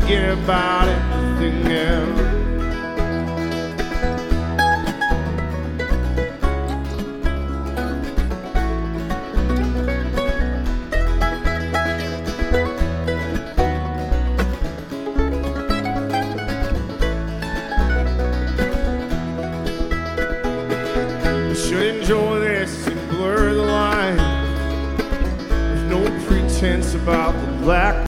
forget about everything else. Should enjoy this and blur the line. There's no pretense about the black